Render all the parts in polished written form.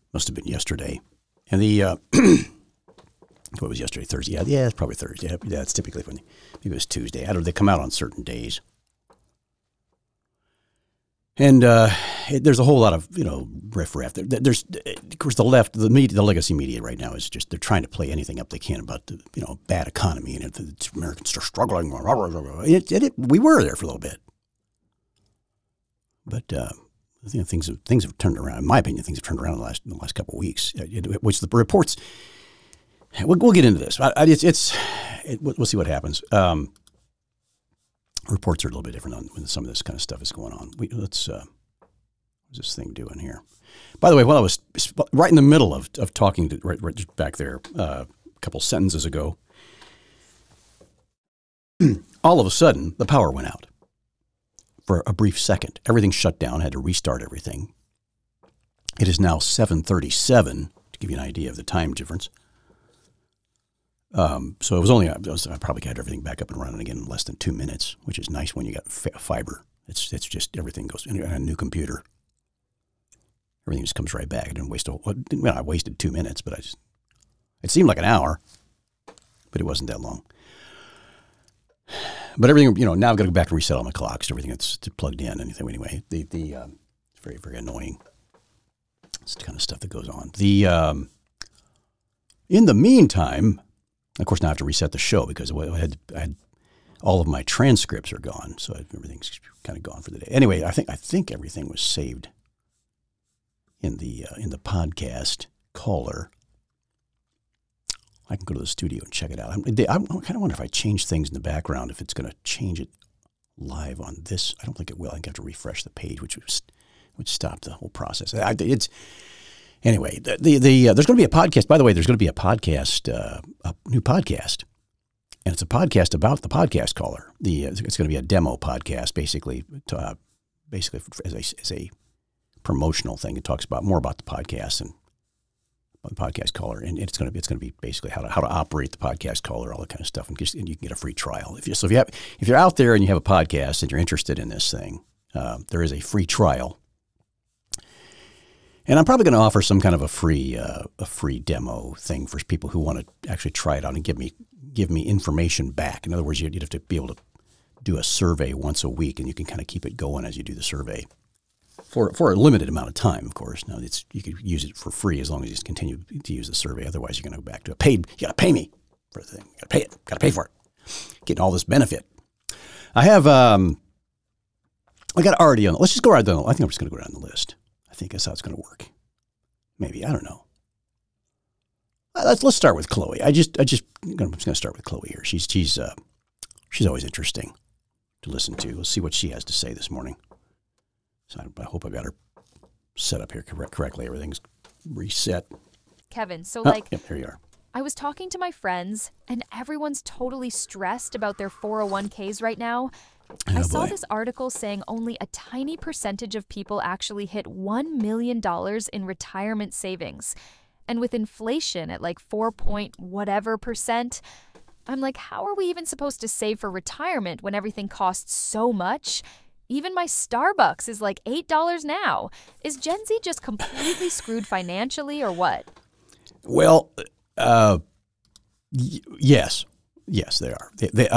Must have been yesterday. And what was yesterday? Thursday? Yeah, it's probably Thursday. Yeah, it's typically maybe it was Tuesday. I don't know. They come out on certain days. And there's a whole lot of, riffraff. There's, of course, the left, the media, the legacy media right now is just, they're trying to play anything up they can about the, bad economy and Americans are struggling. We were there for a little bit. But things have turned around. In my opinion, things have turned around in the last couple of weeks, which the reports, we'll get into this. We'll see what happens. Reports are a little bit different on when some of this kind of stuff is going on. What's this thing doing here? By the way, while I was right in the middle of talking to right just back there a couple sentences ago, all of a sudden the power went out for a brief second. Everything shut down. I had to restart everything. It is now 7:37 to give you an idea of the time difference. So it was I probably got everything back up and running again in less than 2 minutes, which is nice when you got fiber. It's just everything goes in a new computer. Everything just comes right back. I didn't waste I wasted 2 minutes, but it seemed like an hour, but it wasn't that long. But everything, now I've got to go back and reset all my clocks, everything that's plugged in, anything anyway. It's very, very annoying. It's the kind of stuff that goes on. In the meantime, of course, now I have to reset the show because I had all of my transcripts are gone, so everything's kind of gone for the day. Anyway, I think everything was saved in the podcast caller. I can go to the studio and check it out. I kind of wonder if I change things in the background, if it's going to change it live on this. I don't think it will. I think I have to refresh the page, which would stop the whole process. Anyway, there's going to be a podcast. By the way, there's going to be a podcast, a new podcast, and it's a podcast about the podcast caller. It's going to be a demo podcast, basically as a promotional thing. It talks about more about the podcast and the podcast caller, and it's going to be basically how to operate the podcast caller, all that kind of stuff, and you can get a free trial. If you're out there and you have a podcast and you're interested in this thing, there is a free trial. And I'm probably going to offer some kind of a free demo thing for people who want to actually try it out and give me information back. In other words, you'd have to be able to do a survey once a week, and you can kind of keep it going as you do the survey for a limited amount of time. Of course, now you could use it for free as long as you continue to use the survey. Otherwise, you're going to go back to a paid. You got to pay me for the thing. You got to pay it. Got to pay for it. Getting all this benefit. I have. I got already on. Let's just go right down. I think I'm just going to go down the list. I think that's how it's going to work. Maybe, I don't know. Let's start with Chloe. I'm just going to start with Chloe here. She's always interesting to listen to. Let's see what she has to say this morning. So I hope I got her set up here correctly. Everything's reset. Kevin, yep, here you are. I was talking to my friends, and everyone's totally stressed about their 401ks right now. I saw this article saying only a tiny percentage of people actually hit $1 million in retirement savings. And with inflation at like 4 point whatever percent, I'm like, how are we even supposed to save for retirement when everything costs so much? Even my Starbucks is like $8 now. Is Gen Z just completely screwed financially or what? Well, yes, they are.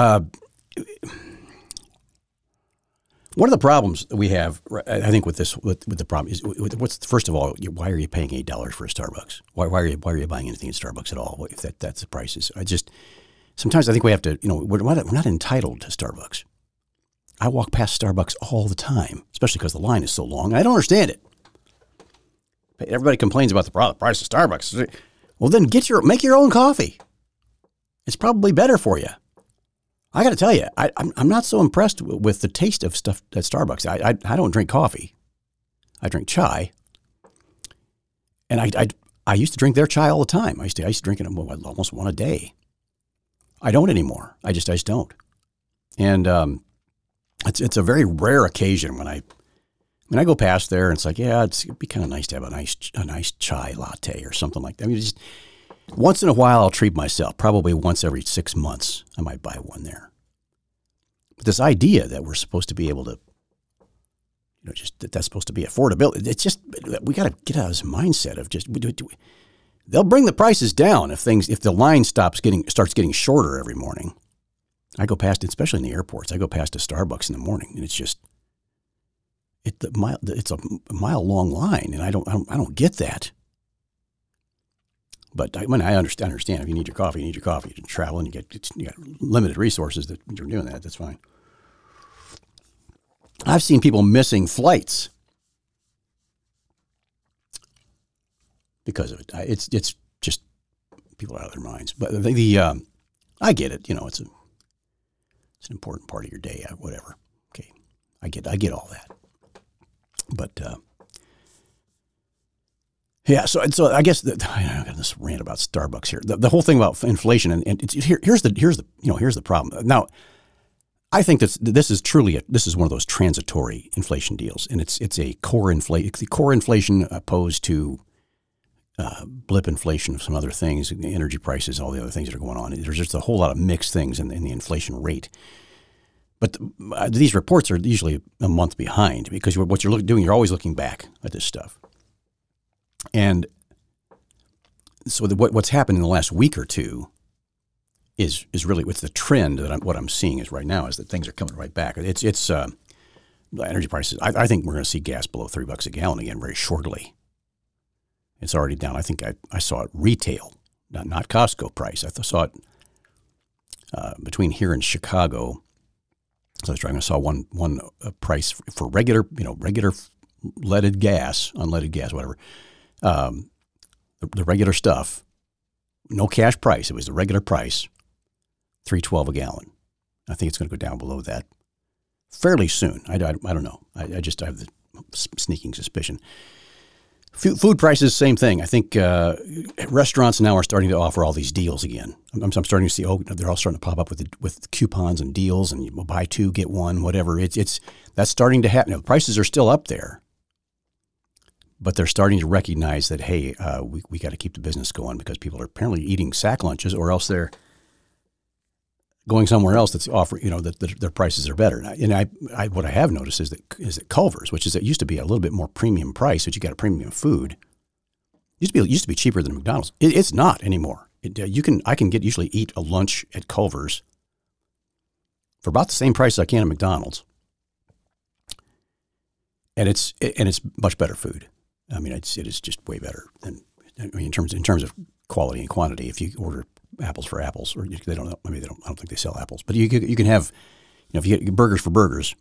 One of the problems that we have, I think, with the problem is, first of all, why are you paying $8 for a Starbucks? Why are you buying anything at Starbucks at all? If that's the prices, sometimes I think we have to, we're not entitled to Starbucks. I walk past Starbucks all the time, especially because the line is so long. I don't understand it. Everybody complains about the price of Starbucks. Well, then make your own coffee. It's probably better for you. I got to tell you, I'm not so impressed with the taste of stuff at Starbucks. I don't drink coffee. I drink chai. And I used to drink their chai all the time. I used to drink it almost one a day. I don't anymore. I just don't. And it's a very rare occasion when I go past there and it's like, yeah, it'd be kind of nice to have a nice chai latte or something like that. I mean, just once in a while I'll treat myself. Probably once every 6 months I might buy one there. But this idea that we're supposed to be able to just that's supposed to be affordability. It's just we got to get out of this mindset of just they'll bring the prices down if the line starts getting shorter every morning. I go past, especially in the airports, I go past a Starbucks in the morning, and it's just it's a mile long line, and I don't get that. But I understand. If you need your coffee, you can travel, and you got limited resources that you're doing that. That's fine. I've seen people missing flights because of it. It's just people are out of their minds. But I get it. It's an important part of your day. Whatever. Okay, I get all that. But yeah, so I guess I got this rant about Starbucks here. The whole thing about inflation, and here's the problem. Now, I think this is one of those transitory inflation deals, and it's a core inflation opposed to blip inflation of some other things, energy prices, all the other things that are going on. There's just a whole lot of mixed things in the inflation rate. But these reports are usually a month behind because what you're doing, you're always looking back at this stuff. And so what's happened in the last week or two is really what's the trend that what I'm seeing is right now is that things are coming right back. It's energy prices. I think we're going to see gas below $3 a gallon again very shortly. It's already down. I think I saw it retail, not Costco price. I saw it between here and Chicago. So I was trying. I saw one price for regular leaded gas, unleaded gas, whatever. The regular stuff, no cash price. It was the regular price, $3.12 a gallon. I think it's going to go down below that fairly soon. I don't know. I just have the sneaking suspicion. Food prices, same thing. I think restaurants now are starting to offer all these deals again. I'm starting to see, they're all starting to pop up with coupons and deals, and you buy two, get one, whatever. That's starting to happen. Now, the prices are still up there, but they're starting to recognize that, hey, we got to keep the business going because people are apparently eating sack lunches, or else they're going somewhere else that's offering, that their prices are better. And what I have noticed is that Culver's, which it used to be a little bit more premium price, but you got a premium food, used to be cheaper than McDonald's. It's not anymore. I can usually eat a lunch at Culver's for about the same price I can at McDonald's, and it's much better food. I mean, it is just way better than in terms of quality and quantity. If you order apples for apples, or they don't. I mean, I don't think they sell apples, but you can have, if you get burgers for burgers,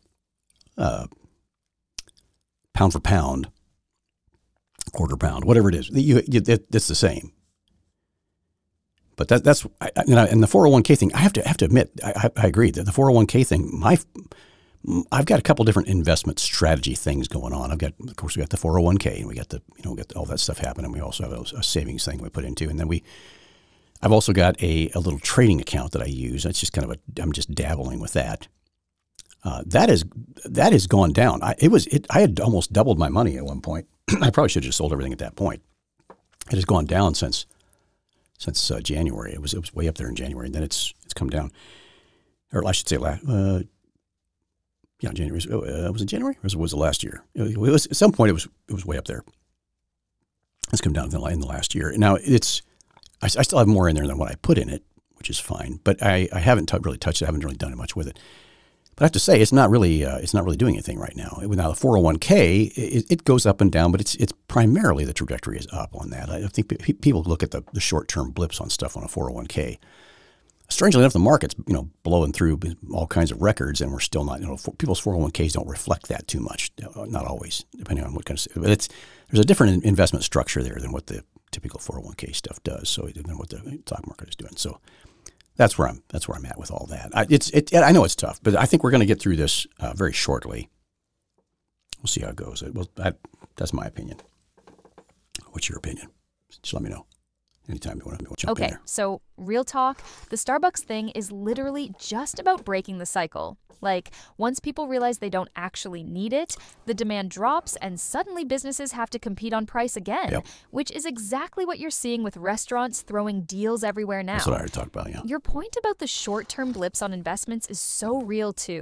pound for pound, quarter pound, whatever it is, it's the same. But that's and the 401k thing. I have to admit, I agree that the 401k thing. I've got a couple different investment strategy things going on. Of course, we got the 401k, and we got all that stuff happening. We also have a savings thing we put into, and then I've also got a little trading account that I use. It's just I'm just dabbling with that. That has gone down. I had almost doubled my money at one point. I probably should have just sold everything at that point. It has gone down since January. It was way up there in January, and then it's come down. Or I should say, January. Was it January, or was it last year? It was at some point. It was way up there. It's come down in the last year. Now I still have more in there than what I put in it, which is fine. But I haven't really touched it. I haven't really done much with it. But I have to say, it's not really doing anything right now. Now the 401k, it goes up and down, but it's primarily the trajectory is up on that. I think people look at the short-term blips on stuff on a 401k. Strangely enough, the market's blowing through all kinds of records, and we're still not. People's 401ks don't reflect that too much. Not always, depending on what kind of. But there's a different investment structure there than what the typical 401k stuff does. So than what the stock market is doing. So that's where I'm at with all that. I know it's tough, but I think we're going to get through this very shortly. We'll see how it goes. That's my opinion. What's your opinion? Just let me know. Anytime you want to jump in there. Okay, so real talk, the Starbucks thing is literally just about breaking the cycle. Like, once people realize they don't actually need it, the demand drops and suddenly businesses have to compete on price again, which is exactly what you're seeing with restaurants throwing deals everywhere now. That's what I already talked about, yeah. Your point about the short-term blips on investments is so real too.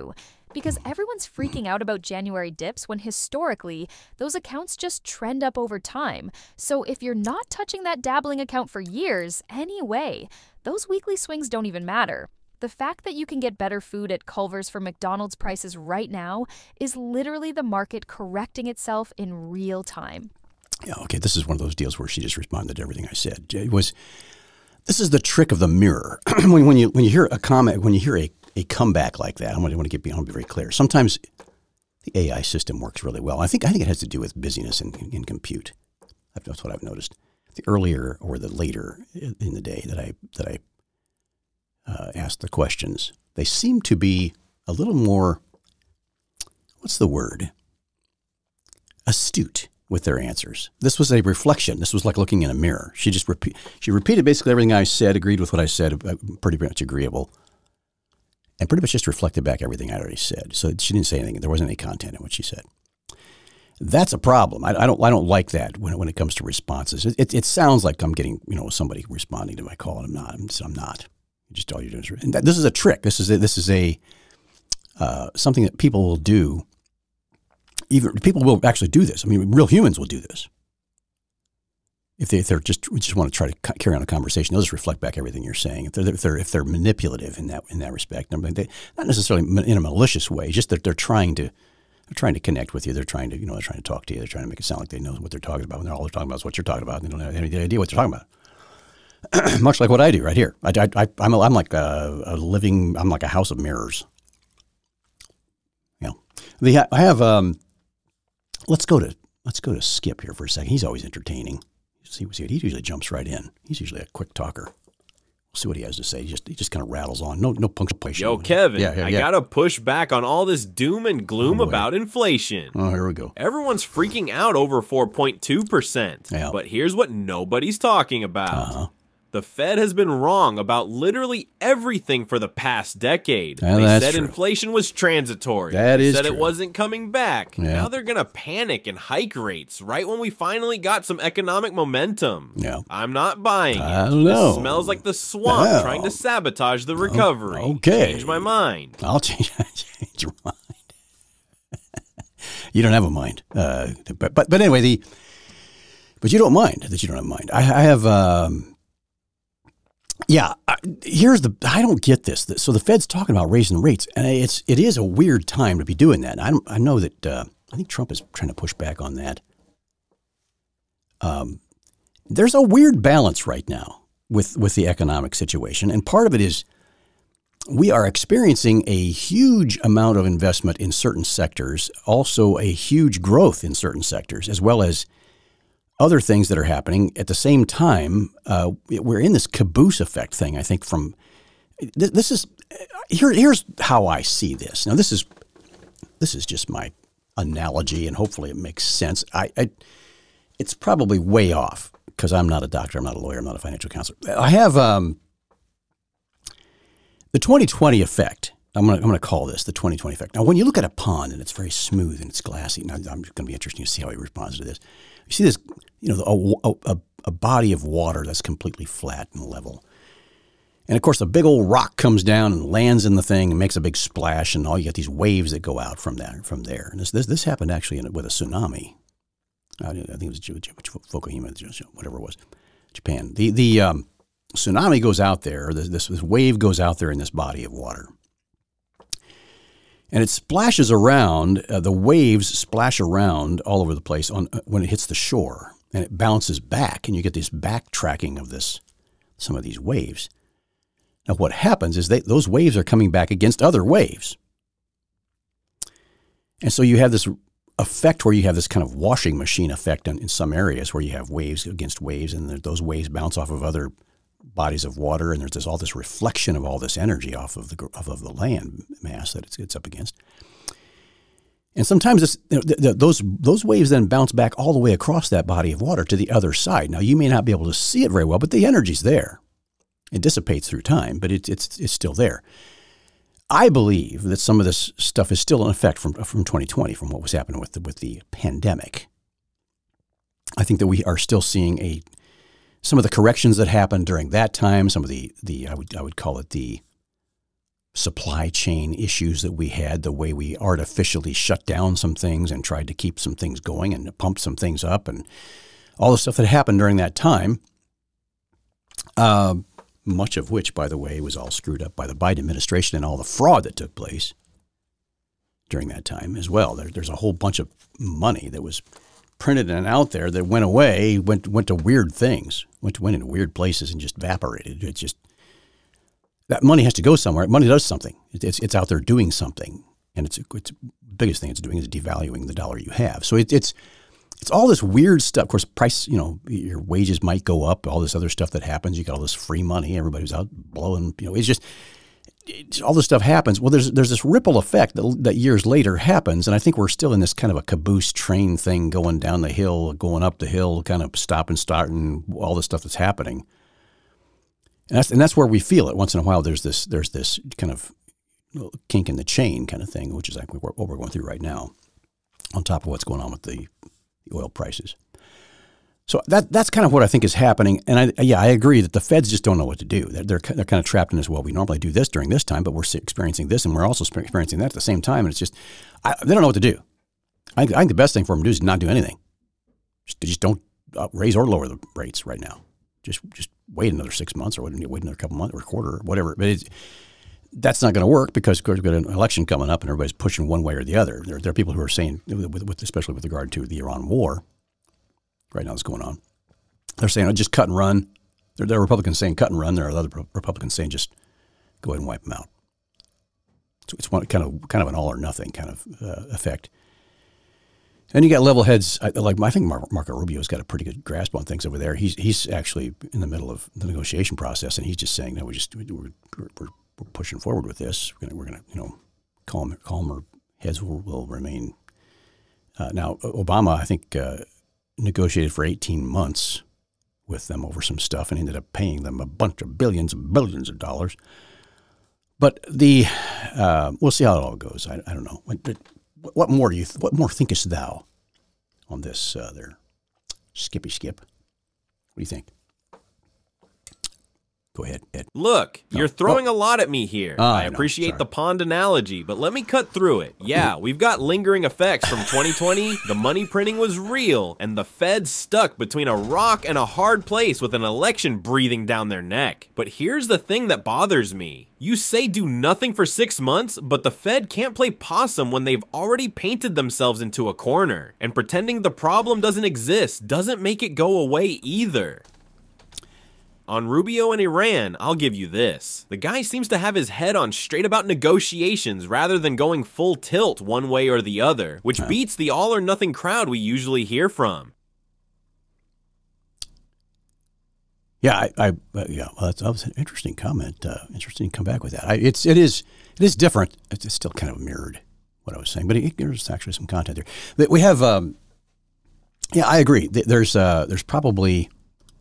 because everyone's freaking out about January dips when historically, those accounts just trend up over time. So if you're not touching that dabbling account for years, anyway, those weekly swings don't even matter. The fact that you can get better food at Culver's for McDonald's prices right now is literally the market correcting itself in real time. Yeah, okay, this is one of those deals where she just responded to everything I said. This is the trick of the mirror. when you hear a comment, when you hear a comeback like that, I want to be very clear. Sometimes the AI system works really well. I think it has to do with busyness in compute. That's what I've noticed. The earlier or the later in the day that I asked the questions, they seem to be a little more, what's the word? Astute with their answers. This was a reflection. This was like looking in a mirror. She repeated basically everything I said, agreed with what I said, pretty much agreeable, and pretty much just reflected back everything I already said. So she didn't say anything. There wasn't any content in what she said. That's a problem. I don't like that when it comes to responses. It sounds like I'm getting somebody responding to my call, and I'm not. Just all you're doing is, and this is a trick. This is a something that people will do. Even people will actually do this. I mean, real humans will do this. If they just want to try to carry on a conversation, they'll just reflect back everything you're saying. If they're manipulative in that respect, not necessarily in a malicious way, just that they're trying to connect with you. They're trying to talk to you. They're trying to make it sound like they know what they're talking about. When all they're talking about is what you're talking about, and they don't have any idea what they're talking about. Much like what I do right here. I'm like a living. I'm like a house of mirrors. I have. Let's go to Skip here for a second. He's always entertaining. See, he usually jumps right in. He's usually a quick talker. We'll see what he has to say. He just kind of rattles on. No punctuation. Yo, Kevin, I gotta push back on all this doom and gloom about inflation. Oh, here we go. Everyone's freaking out over 4.2%. Yeah. But here's what nobody's talking about. The Fed has been wrong about literally everything for the past decade. They said inflation was transitory. They said it wasn't coming back. Yeah. Now they're going to panic and hike rates right when we finally got some economic momentum. Yeah. I'm not buying it. I don't know. This smells like the swamp trying to sabotage the recovery. Okay. Change my mind. I'll change your mind. You don't have a mind. But anyway, but you don't mind that you don't have a mind. I have... I don't get this. So the Fed's talking about raising rates, and it is a weird time to be doing that. I know that I think Trump is trying to push back on that. There's a weird balance right now with the economic situation, and part of it is we are experiencing a huge amount of investment in certain sectors, also a huge growth in certain sectors, as well as other things that are happening at the same time. We're in this caboose effect thing. I think here's how I see this. Now this is just my analogy, and hopefully it makes sense. It's probably way off because I'm not a doctor, I'm not a lawyer, I'm not a financial counselor. I have the 2020 effect. I'm going to call this the 2020 effect. Now, when you look at a pond and it's very smooth and it's glassy, now I'm going to be interesting to see how he responds to this. You see this, a body of water that's completely flat and level. And of course, a big old rock comes down and lands in the thing and makes a big splash, and you get these waves that go out from there. And this happened actually with a tsunami. I think it was Fukushima, whatever it was, Japan. The tsunami goes out there. This wave goes out there in this body of water. And it splashes around, the waves splash around all over the place when it hits the shore, and it bounces back, and you get this backtracking of some of these waves. Now what happens is those waves are coming back against other waves. And so you have this effect where you have this kind of washing machine effect in some areas where you have waves against waves, and those waves bounce off of other bodies of water, and there's all this reflection of all this energy off of the land mass that it's up against. And sometimes those waves then bounce back all the way across that body of water to the other side. Now, you may not be able to see it very well, but the energy's there. It dissipates through time, but it's still there. I believe that some of this stuff is still in effect from 2020, from what was happening with the pandemic. I think that we are still seeing some of the corrections that happened during that time, some of the I would call it the supply chain issues that we had, the way we artificially shut down some things and tried to keep some things going and pump some things up, and all the stuff that happened during that time, much of which, by the way, was all screwed up by the Biden administration and all the fraud that took place during that time as well. There's a whole bunch of money that was printed and out there that went away, went to weird things, went into weird places and just evaporated. It's just, that money has to go somewhere. Money does something. It's out there doing something, and it's the biggest thing it's doing is devaluing the dollar you have. So it's all this weird stuff. Of course, price, your wages might go up. All this other stuff that happens. You got all this free money. Everybody's out blowing. It's all this stuff happens. Well, there's this ripple effect that years later happens, and I think we're still in this kind of a caboose train thing, going down the hill, going up the hill, kind of stop and start, and all this stuff that's happening. And that's where we feel it. Once in a while, there's this kind of kink in the chain kind of thing, which is like what we're going through right now, on top of what's going on with the oil prices. So that's kind of what I think is happening. And I agree that the feds just don't know what to do. They're kind of trapped in this, well, we normally do this during this time, but we're experiencing this, and we're also experiencing that at the same time. And it's just, they don't know what to do. I think the best thing for them to do is not do anything. Just don't raise or lower the rates right now. Just wait another 6 months, or wait another couple months or a quarter or whatever. But that's not going to work because, of course, we've got an election coming up and everybody's pushing one way or the other. There are people who are saying, especially with regard to the Iran war right now that's going on, they're saying, just cut and run. There are Republicans saying cut and run. There are other Republicans saying just go ahead and wipe them out. So it's one kind of an all or nothing kind of effect. And you got level heads I think Marco Rubio's got a pretty good grasp on things over there. He's actually in the middle of the negotiation process, and he's just saying, no, we're pushing forward with this. We're gonna calmer heads will remain. Now Obama, I think, negotiated for 18 months with them over some stuff and ended up paying them a bunch of billions and billions of dollars. But we'll see how it all goes. I don't know. What more thinkest thou on this there, Skippy Skip? What do you think? Go ahead, Ed. Look, you're throwing a lot at me here. I appreciate the pond analogy, but let me cut through it. Yeah, we've got lingering effects from 2020. The money printing was real, and the Fed's stuck between a rock and a hard place with an election breathing down their neck. But here's the thing that bothers me. You say do nothing for 6 months, but the Fed can't play possum when they've already painted themselves into a corner. And pretending the problem doesn't exist doesn't make it go away either. On Rubio and Iran, I'll give you this. The guy seems to have his head on straight about negotiations rather than going full tilt one way or the other, which beats the all or nothing crowd we usually hear from. Yeah, well, that was an interesting comment. Interesting to come back with that. It is different. It's still kind of mirrored what I was saying, but there's actually some content there. We have, I agree. There's probably,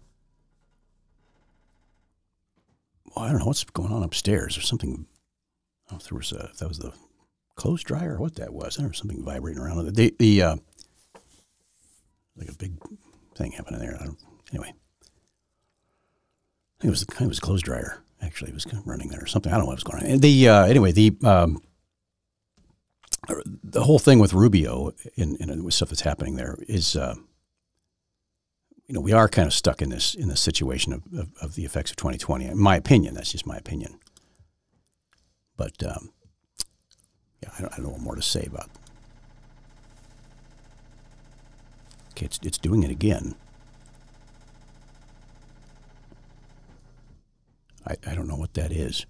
I don't know what's going on upstairs. There's something. I don't know if that was the clothes dryer or what that was. There was something vibrating around. Like a big thing happening there. Anyway, I think it was a clothes dryer. Actually, it was kind of running there or something. I don't know what was going on. And the whole thing with Rubio and with stuff that's happening there is. We are kind of stuck in this situation of the effects of 2020. In my opinion, that's just my opinion. But I don't know what more to say about. Okay, it's doing it again. I don't know what that is.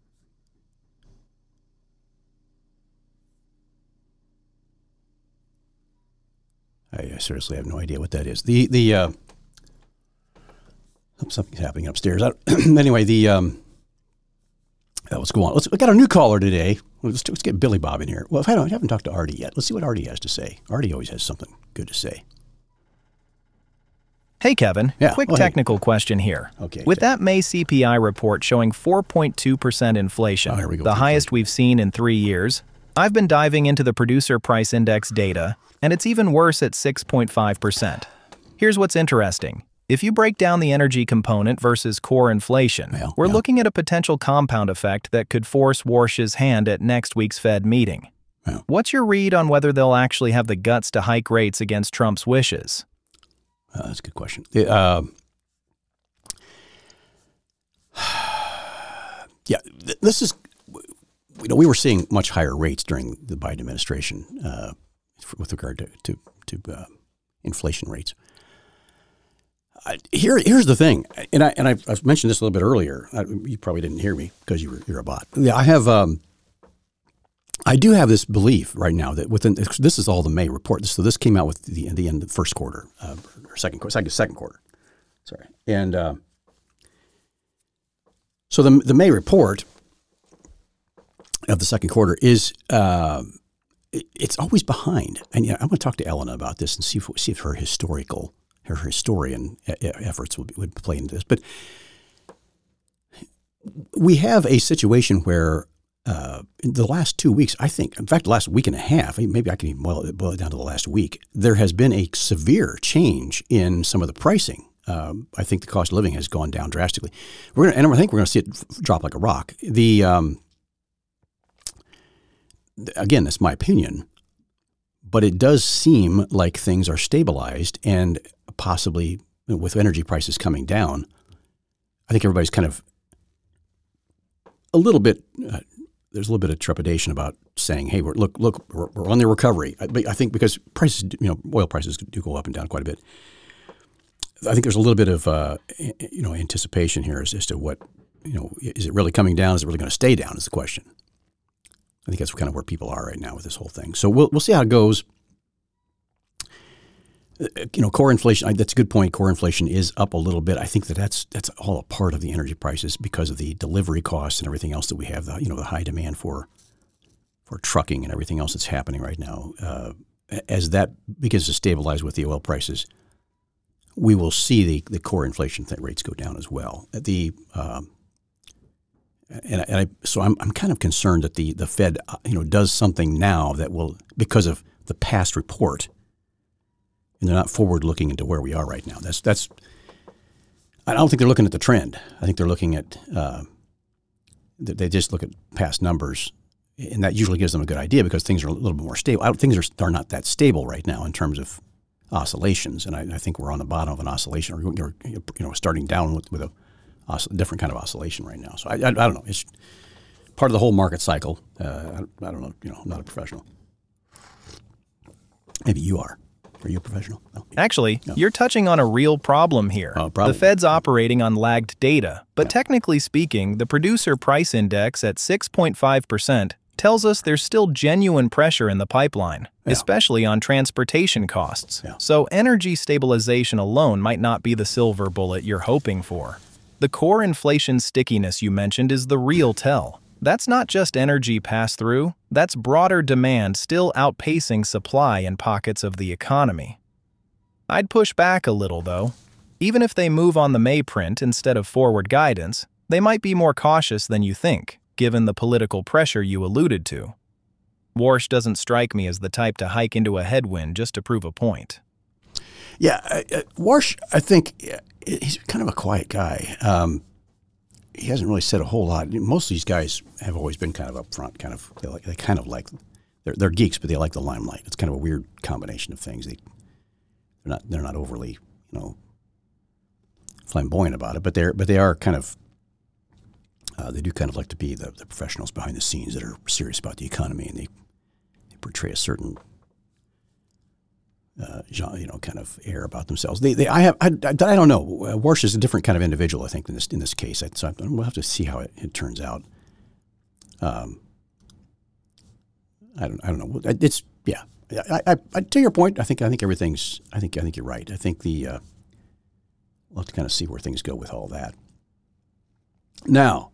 I seriously have no idea what that is. Something's happening upstairs. Anyway, let's go on. We got a new caller today. Let's get Billy Bob in here. Well, I haven't talked to Artie yet. Let's see what Artie has to say. Artie always has something good to say. Hey, Kevin. Yeah. Quick technical question here. Okay. With that May CPI report showing 4.2% inflation, the highest we've seen in 3 years, I've been diving into the Producer Price Index data, and it's even worse at 6.5%. Here's what's interesting. If you break down the energy component versus core inflation, we're looking at a potential compound effect that could force Warsh's hand at next week's Fed meeting. What's your read on whether they'll actually have the guts to hike rates against Trump's wishes? That's a good question. This is, we were seeing much higher rates during the Biden administration with regard to inflation rates. Here's the thing, and I've mentioned this a little bit earlier. You probably didn't hear me because you're a bot. Yeah, I do have this belief right now that this is all the May report. So this came out with the end of the first quarter or second quarter. Sorry, and so the May report of the second quarter is it's always behind. And I'm going to talk to Elena about this and see if her historian efforts would play into this. But we have a situation where in the last 2 weeks, I think, in fact, the last week and a half, maybe I can even boil it down to the last week, there has been a severe change in some of the pricing. I think the cost of living has gone down drastically. I think we're going to see it drop like a rock. Again, that's my opinion, but it does seem like things are stabilized, and possibly with energy prices coming down, I think everybody's kind of a little bit. There's a little bit of trepidation about saying, "Hey, we're on the recovery." I think because prices, oil prices do go up and down quite a bit. I think there's a little bit of anticipation here as to what is it really coming down? Is it really going to stay down? Is the question. I think that's kind of where people are right now with this whole thing. So we'll see how it goes. Core inflation. That's a good point. Core inflation is up a little bit. I think that's all a part of the energy prices because of the delivery costs and everything else that we have. The high demand for trucking and everything else that's happening right now. As that begins to stabilize with the oil prices, we will see the core inflation rates go down as well. So I'm kind of concerned that the Fed does something now that will, because of the past report, and they're not forward looking into where we are right now. That's I don't think they're looking at the trend. I think they're looking at they just look at past numbers, and that usually gives them a good idea because things are a little bit more stable. Things are not that stable right now in terms of oscillations, and I think we're on the bottom of an oscillation, or starting down with a different kind of oscillation right now. So I don't know. It's part of the whole market cycle. I don't know. I'm not a professional. Maybe you are. Are you a professional? No. Actually, you're touching on a real problem here. The Fed's operating on lagged data, but technically speaking, the producer price index at 6.5% tells us there's still genuine pressure in the pipeline, especially on transportation costs. So energy stabilization alone might not be the silver bullet you're hoping for. The core inflation stickiness you mentioned is the real tell. That's not just energy pass-through, that's broader demand still outpacing supply in pockets of the economy. I'd push back a little, though. Even if they move on the May print instead of forward guidance, they might be more cautious than you think, given the political pressure you alluded to. Warsh doesn't strike me as the type to hike into a headwind just to prove a point. Yeah, Warsh, I think he's kind of a quiet guy. He hasn't really said a whole lot. Most of these guys have always been kind of upfront. They're geeks, but they like the limelight. It's kind of a weird combination of things. They're not overly flamboyant about it, but they are kind of they do kind of like to be the professionals behind the scenes that are serious about the economy, and they portray a certain kind of air about themselves. I don't know. Warsh is a different kind of individual, I think, in this case. So we'll have to see how it turns out. I don't know. It's to your point. I think everything's. I think you're right. I think we'll have to kind of see where things go with all that. Now,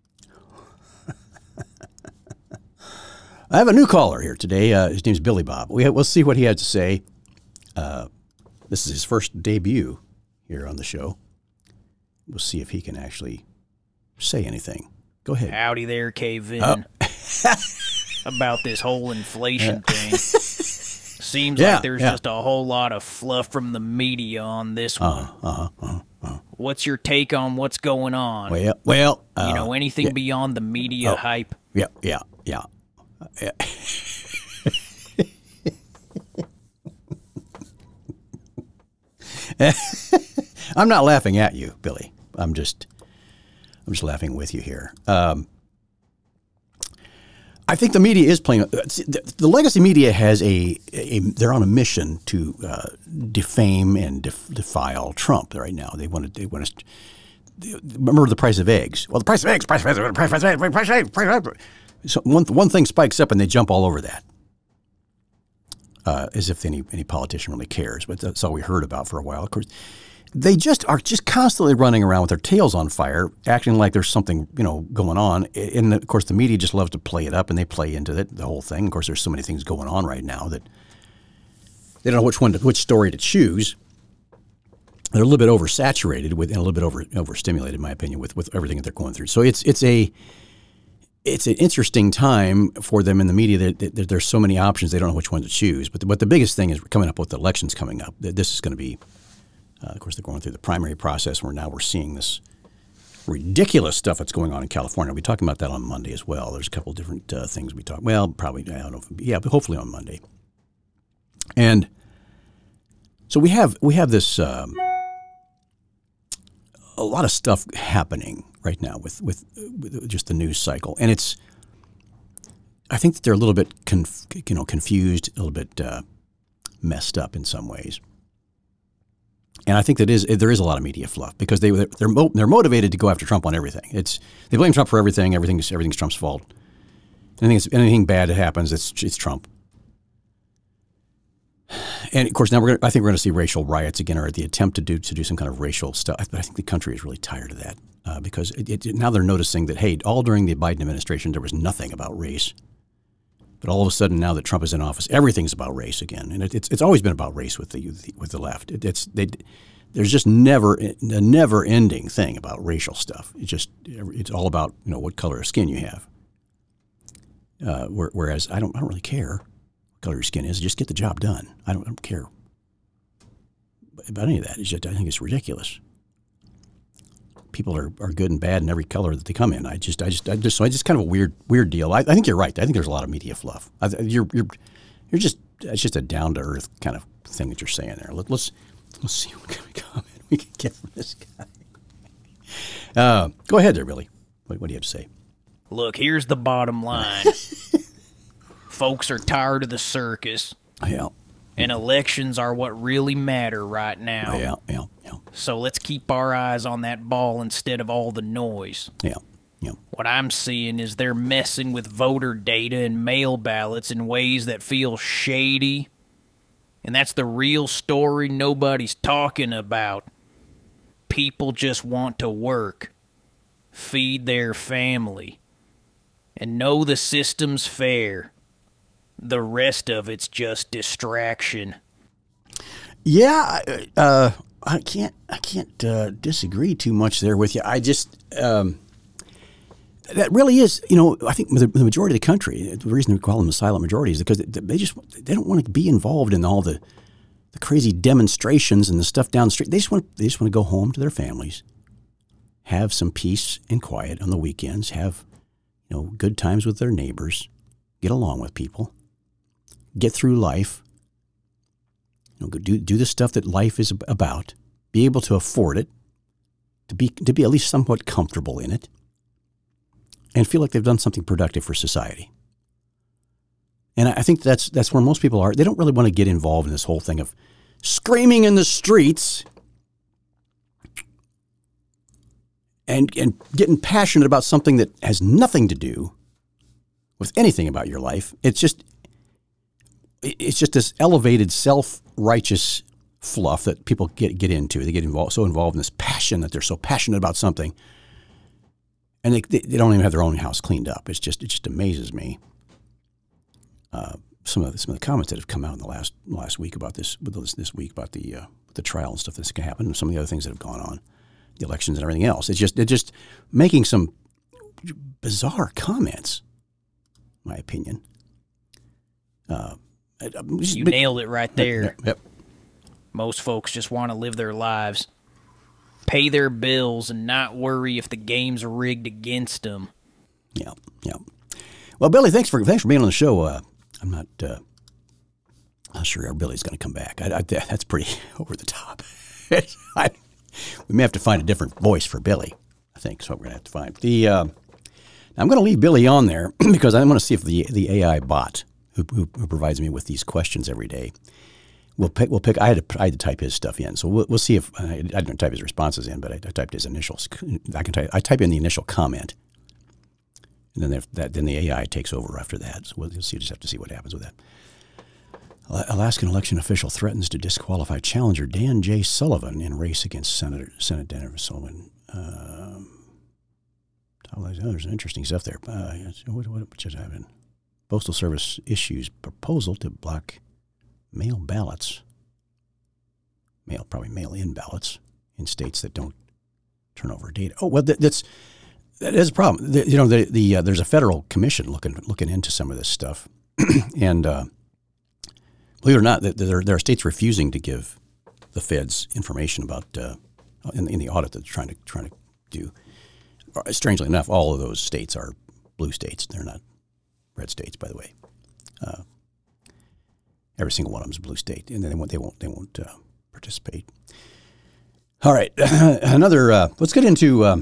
I have a new caller here today. His name's Billy Bob. We'll see what he had to say. This is his first debut here on the show. We'll see if he can actually say anything. Go ahead. Howdy there, K-Vin. About this whole inflation thing. Seems like there's just a whole lot of fluff from the media on this one. What's your take on what's going on? Well, anything beyond the media hype? Yeah. I'm not laughing at you, Billy. I'm just laughing with you here. I think the media is playing. The legacy media has they're on a mission to defame and defile Trump right now. They want to. Remember the price of eggs? Well, the price of eggs. So one thing spikes up and they jump all over that, as if any politician really cares. But that's all we heard about for a while. Of course, they are constantly running around with their tails on fire, acting like there's something going on. And of course, the media just loves to play it up, and they play into the whole thing. Of course, there's so many things going on right now that they don't know which story to choose. They're a little bit oversaturated and a little bit overstimulated, in my opinion, with everything that they're going through. So it's an interesting time for them in the media that there's so many options they don't know which one to choose. But the biggest thing is coming up with the elections coming up. This is going to be, of course, they're going through the primary process where now we're seeing this ridiculous stuff that's going on in California. We'll be talking about that on Monday as well. There's a couple of different things we talk. Well, probably I don't know. But hopefully on Monday. And so we have this. A lot of stuff happening right now with just the news cycle, and I think that they're a little bit confused, a little bit messed up in some ways, and I think there is a lot of media fluff because they're motivated to go after Trump on everything. They blame Trump for everything. Everything's Trump's fault. Anything bad that happens, it's Trump. And of course, now I think we're going to see racial riots again, or the attempt to do some kind of racial stuff. But I think the country is really tired of that because now they're noticing that, hey, all during the Biden administration there was nothing about race, but all of a sudden now that Trump is in office, everything's about race again, and it's always been about race with the left. There's just a never ending thing about racial stuff. It's all about what color of skin you have. Whereas I don't really care color your skin is. Just get the job done. I don't care about any of that. I think it's ridiculous. People are good and bad in every color that they come in. It's just kind of a weird deal. I think you're right. I think there's a lot of media fluff. It's just a down to earth kind of thing that you're saying there. Let's see what kind of comment we can get from this guy. Go ahead there, Billy. What do you have to say? Look, here's the bottom line. Folks are tired of the circus. Yeah. And elections are what really matter right now. Yeah. So let's keep our eyes on that ball instead of all the noise. Yeah. What I'm seeing is they're messing with voter data and mail ballots in ways that feel shady. And that's the real story nobody's talking about. People just want to work, feed their family, and know the system's fair. The rest of it's just distraction. Yeah, I can't disagree too much there with you. I just that really is, I think the majority of the country. The reason we call them the silent majority is because they don't want to be involved in all the crazy demonstrations and the stuff down the street. They just want to go home to their families, have some peace and quiet on the weekends, have good times with their neighbors, get along with people. Get through life, do the stuff that life is about, be able to afford it, to be at least somewhat comfortable in it, and feel like they've done something productive for society. And I think that's where most people are. They don't really want to get involved in this whole thing of screaming in the streets and getting passionate about something that has nothing to do with anything about your life. It's just this elevated, self-righteous fluff that people get into. They get so involved in this passion that they're so passionate about something, and they don't even have their own house cleaned up. It just amazes me. Some of the comments that have come out in the last week about this week about the trial and stuff that's going to happen, and some of the other things that have gone on, the elections and everything else. It's just making some bizarre comments, in my opinion. You nailed it right there. Yep. Most folks just want to live their lives, pay their bills, and not worry if the game's rigged against them. Yeah. Well, Billy, thanks for being on the show. I'm not sure our Billy's going to come back. That's pretty over the top. We may have to find a different voice for Billy. I think so. We're going to have to find I'm going to leave Billy on there because I want to see if the AI bot who provides me with these questions every day will pick. I had to type his stuff in, so we'll see if I didn't type his responses in, but I typed his initials. I type in the initial comment, and then the AI takes over after that. So we'll see. Just have to see what happens with that. Alaskan election official threatens to disqualify challenger Dan J. Sullivan in race against Senate Dennis Sullivan. There's interesting stuff there. What just happened? Postal Service issues proposal to block mail ballots. Probably mail-in ballots in states that don't turn over data. Oh well, that is a problem. There's a federal commission looking into some of this stuff, and believe it or not, there are states refusing to give the feds information about in the audit that they're trying to do. Strangely enough, all of those states are blue states. They're not red states, by the way. Every single one of them is a blue state, and then they won't participate. All right, let's get into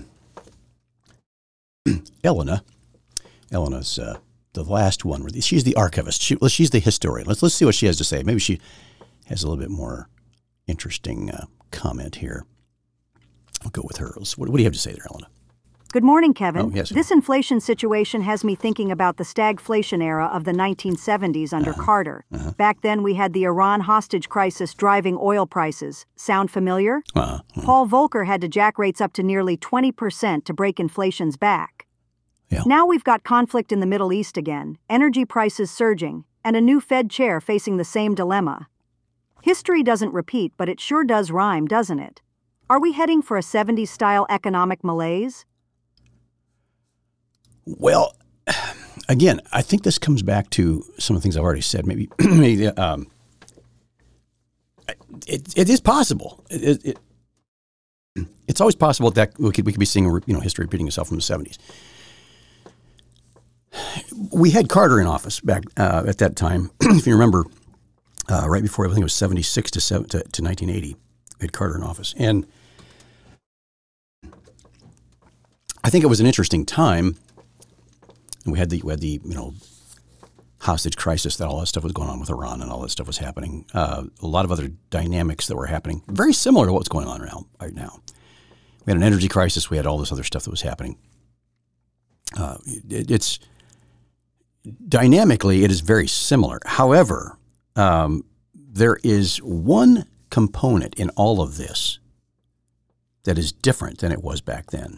Elena. Elena's the last one. She's the archivist. She's the historian. Let's see what she has to say. Maybe she has a little bit more interesting comment here. I'll go with her. What do you have to say there, Elena? Good morning, Kevin. Oh, yes. This inflation situation has me thinking about the stagflation era of the 1970s under Carter. Back then, we had the Iran hostage crisis driving oil prices. Sound familiar? Paul Volcker had to jack rates up to nearly 20% to break inflation's back. Yeah. Now we've got conflict in the Middle East again, energy prices surging, and a new Fed chair facing the same dilemma. History doesn't repeat, but it sure does rhyme, doesn't it? Are we heading for a 70s-style economic malaise? Well, again, I think this comes back to some of the things I've already said. Maybe it is possible. It's always possible that we could be seeing history repeating itself from the 70s. We had Carter in office back at that time. If you remember, right before, I think it was 76 to 1980, we had Carter in office, and I think it was an interesting time. And we had the hostage crisis, that all that stuff was going on with Iran, and all that stuff was happening. A lot of other dynamics that were happening, very similar to what's going on right now. We had an energy crisis. We had all this other stuff that was happening. It's dynamically, it is very similar. However, there is one component in all of this that is different than it was back then.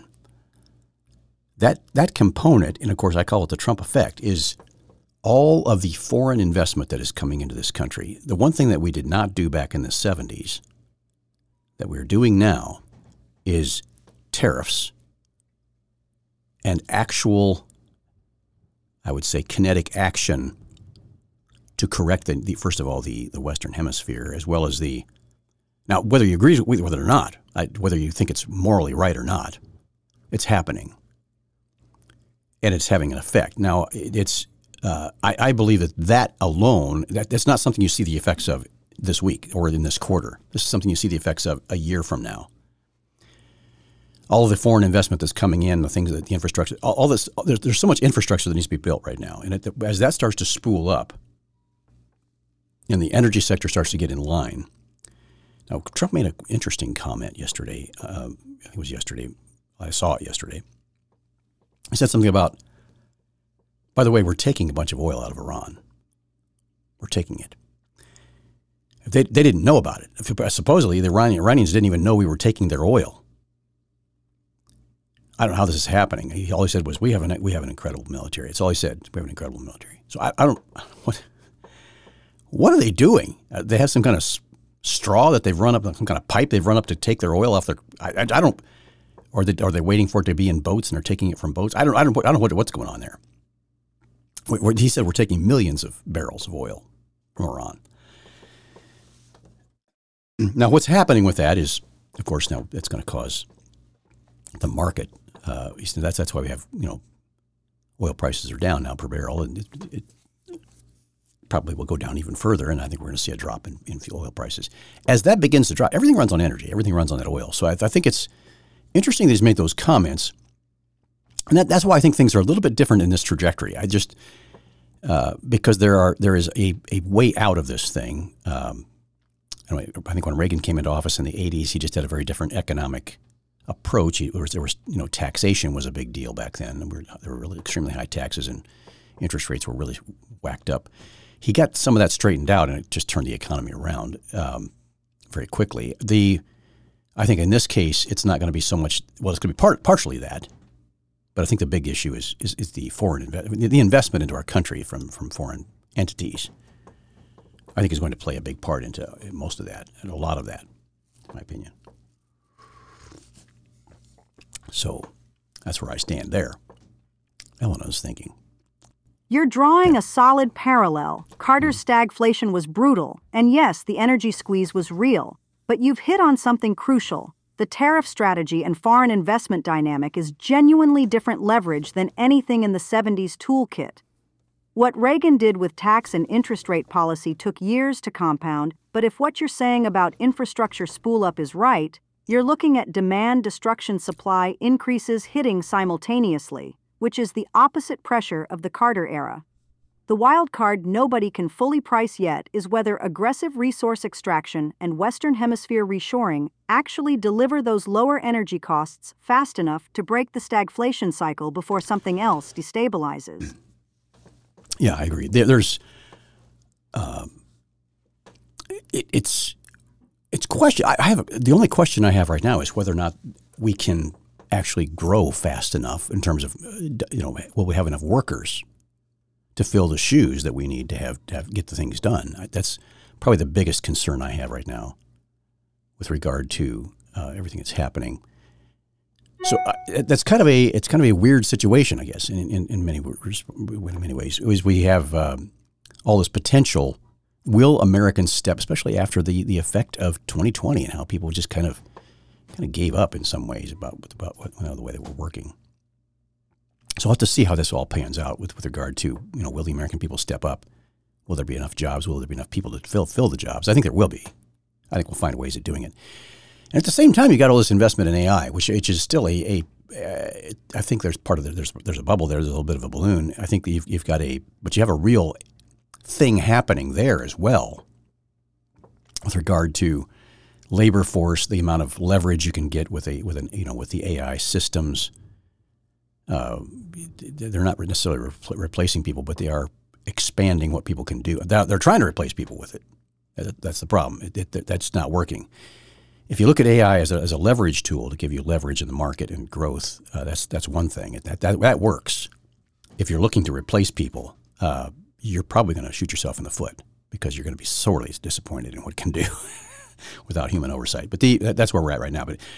That component, and of course I call it the Trump effect, is all of the foreign investment that is coming into this country. The one thing that we did not do back in the 70s that we're doing now is tariffs and actual, I would say, kinetic action to correct first of all, the Western Hemisphere, as well as now, whether you agree with whether or not, whether you think it's morally right or not, it's happening. And it's having an effect. Now, I believe that alone, that's not something you see the effects of this week or in this quarter. This is something you see the effects of a year from now. All of the foreign investment that's coming in, the things that the infrastructure, all this, there's so much infrastructure that needs to be built right now. And as that starts to spool up and the energy sector starts to get in line. Now, Trump made an interesting comment yesterday. I think it was yesterday. I saw it yesterday. He said something about, by the way, we're taking a bunch of oil out of Iran. We're taking it. They didn't know about it. Supposedly, the Iranians didn't even know we were taking their oil. I don't know how this is happening. All he said was, we have an incredible military. That's all he said. We have an incredible military. So I don't, what are they doing? They have some kind of straw that they've run up, some kind of pipe they've run up to take their oil off their, I don't, or are they waiting for it to be in boats and they're taking it from boats? I don't know what's going on there. He said we're taking millions of barrels of oil Iran. Now, what's happening with that is, of course, now it's going to cause the market. That's why we have, oil prices are down now per barrel, and it probably will go down even further, and I think we're going to see a drop in fuel oil prices. As that begins to drop, everything runs on energy. Everything runs on that oil. So I think it's interesting that he's made those comments, and that's why I think things are a little bit different in this trajectory. I just because there is a way out of this thing. Anyway, I think when Reagan came into office in the 80s, he just had a very different economic approach. There was taxation was a big deal back then. There were really extremely high taxes, and interest rates were really whacked up. He got some of that straightened out, and it just turned the economy around very quickly. I think in this case, it's not going to be so much. Well, it's going to be partially that, but I think the big issue is the investment into our country from foreign entities. I think is going to play a big part into most of that, and a lot of that, in my opinion. So that's where I stand there. Elena's thinking. You're drawing a solid parallel. Carter's stagflation was brutal, and yes, the energy squeeze was real. But you've hit on something crucial. The tariff strategy and foreign investment dynamic is genuinely different leverage than anything in the 70s toolkit. What Reagan did with tax and interest rate policy took years to compound, but if what you're saying about infrastructure spool-up is right, you're looking at demand destruction supply increases hitting simultaneously, which is the opposite pressure of the Carter era. The wild card nobody can fully price yet is whether aggressive resource extraction and Western Hemisphere reshoring actually deliver those lower energy costs fast enough to break the stagflation cycle before something else destabilizes. Yeah, I agree. There's, it's question. The only question I have right now is whether or not we can actually grow fast enough in terms of, will we have enough workers to fill the shoes that we need to get the things done. That's probably the biggest concern I have right now with regard to everything that's happening. So it's kind of a weird situation, I guess, in many ways. We have all this potential. Will Americans step, especially after the effect of 2020 and how people just kind of gave up in some ways about the way they were working. So we'll have to see how this all pans out with regard to, will the American people step up? Will there be enough jobs? Will there be enough people to fill the jobs? I think there will be. I think we'll find ways of doing it. And at the same time, you got all this investment in AI, which is still I think there's part of it. There's a bubble there. There's a little bit of a balloon. I think that you've got but you have a real thing happening there as well with regard to labor force, the amount of leverage you can get with the AI systems. They're not necessarily replacing people, but they are expanding what people can do. They're trying to replace people with it. That's the problem. That's not working. If you look at AI as a leverage tool to give you leverage in the market and growth, that's one thing. That works. If you're looking to replace people, you're probably going to shoot yourself in the foot because you're going to be sorely disappointed in what it can do without human oversight. But that's where we're at right now. But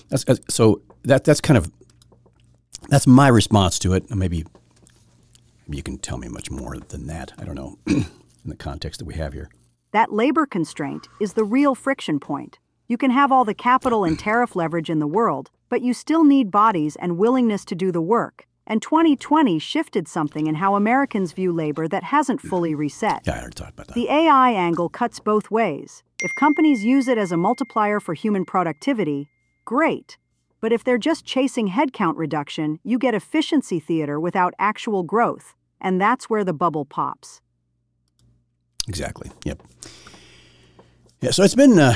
that's my response to it. Maybe you can tell me much more than that. I don't know, in the context that we have here. That labor constraint is the real friction point. You can have all the capital and tariff leverage in the world, but you still need bodies and willingness to do the work. And 2020 shifted something in how Americans view labor that hasn't fully reset. Yeah, I already talked about that. The AI angle cuts both ways. If companies use it as a multiplier for human productivity, great. But if they're just chasing headcount reduction, you get efficiency theater without actual growth. And that's where the bubble pops. Exactly. Yep. Yeah. So it's been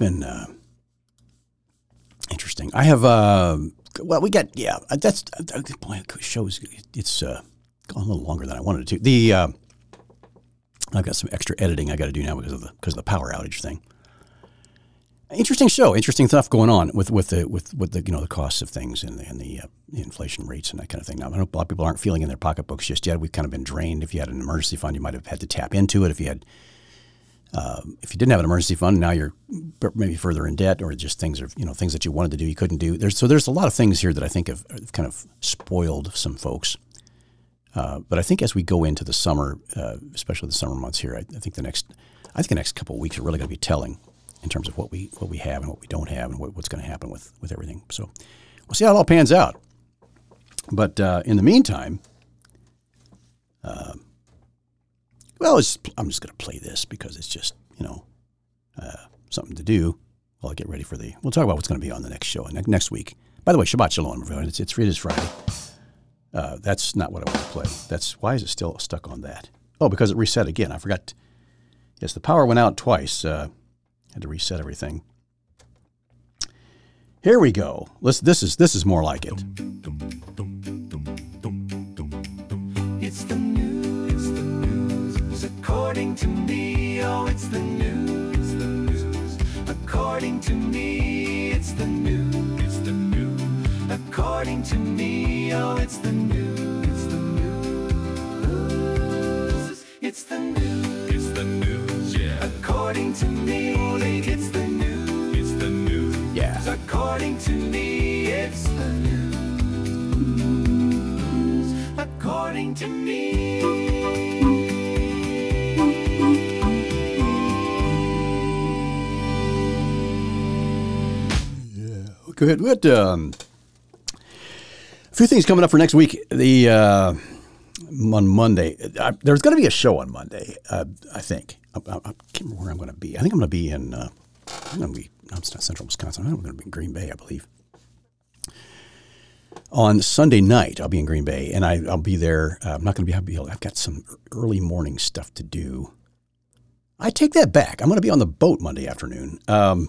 interesting. I have that's boy, shows. It's gone a little longer than I wanted it to. I've got some extra editing I got to do now because of the power outage thing. Interesting show. Interesting stuff going on with the costs of things and the inflation rates and that kind of thing. Now, I know a lot of people aren't feeling in their pocketbooks just yet. We've kind of been drained. If you had an emergency fund, you might have had to tap into it. If you didn't have an emergency fund, now you're maybe further in debt, or just things that you wanted to do you couldn't do. There's a lot of things here that I think have kind of spoiled some folks. But I think as we go into the summer, especially the summer months here, I think the next couple of weeks are really going to be telling in terms of what we have and what we don't have and what's going to happen with everything. So we'll see how it all pans out. But in the meantime, I'm just going to play this because it's just, something to do while I get ready for we'll talk about what's going to be on the next show next week. By the way, Shabbat Shalom, everyone. It is Friday. That's not what I want to play. Why is it still stuck on that? Oh, because it reset again. I forgot. Yes, the power went out twice. Had to reset everything. Here we go. This is more like it. It's the news according to me. Oh, it's the news according to me. It's the news according to me. Oh, it's the news. It's the news. Yeah. According to me, it's the news. Yeah. According to me, it's the news. According to me. Yeah. Good. What? A few things coming up for next week. On Monday, there's going to be a show on Monday. I think I can't remember where I'm going to be. I think I'm going to be in. It's not Central Wisconsin. I'm going to be in Green Bay, I believe. On Sunday night, I'll be in Green Bay, and I'll be there. I'm not going to be. I've got some early morning stuff to do. I take that back. I'm going to be on the boat Monday afternoon.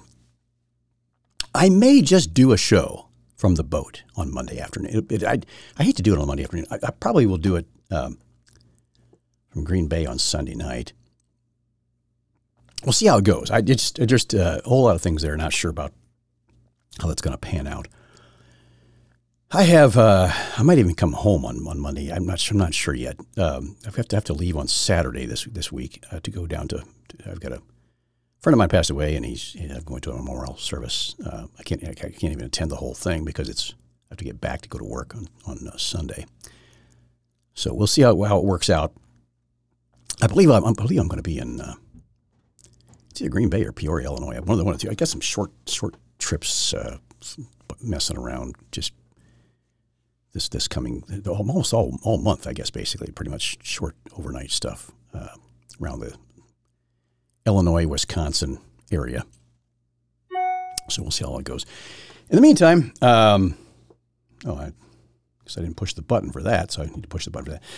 I may just do a show from the boat on Monday afternoon. I hate to do it on Monday afternoon. I probably will do it from Green Bay on Sunday night. We'll see how it goes. Just a whole lot of things there. Not sure about how that's going to pan out. I might even come home on Monday. I'm not sure yet. I have to leave on Saturday this week to go down to. I've got a friend of mine passed away, and he's going to a memorial service. I can't even attend the whole thing because I have to get back to go to work on Sunday. So we'll see how it works out. I believe I'm going to be in it's either Green Bay or Peoria, Illinois. One of the two. I guess some short trips, messing around. Just this coming almost all month, I guess. Basically, pretty much short overnight stuff around the Illinois, Wisconsin area. So we'll see how it goes. In the meantime, I didn't push the button for that, so I need to push the button for that.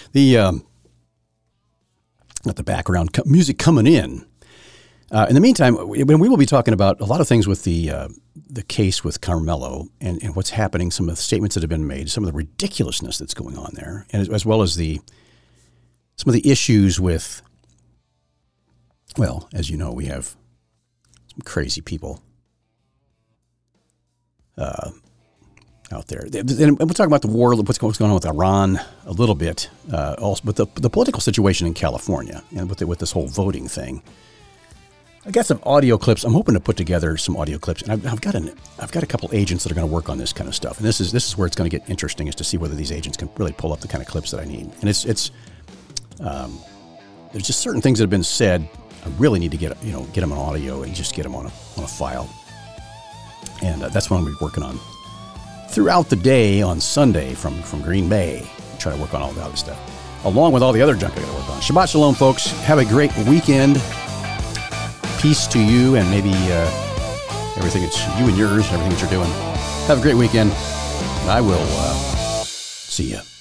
Got the background music coming in. In the meantime, we will be talking about a lot of things with the case with Carmelo and what's happening, some of the statements that have been made, some of the ridiculousness that's going on there, and as well as some of the issues with. Well, as you know, we have some crazy people out there. And we'll talk about the war, what's going on with Iran a little bit, also, but the political situation in California and with this whole voting thing. I got some audio clips. I'm hoping to put together some audio clips, and I've got a couple agents that are going to work on this kind of stuff. And this is where it's going to get interesting, is to see whether these agents can really pull up the kind of clips that I need. And it's there's just certain things that have been said. I really need to get them on audio and just get them on a file. And that's what I'm going to be working on throughout the day on Sunday from Green Bay. Try to work on all the other stuff, along with all the other junk I got to work on. Shabbat Shalom, folks. Have a great weekend. Peace to you and maybe everything it's you and yours and everything that you're doing. Have a great weekend. I will see you.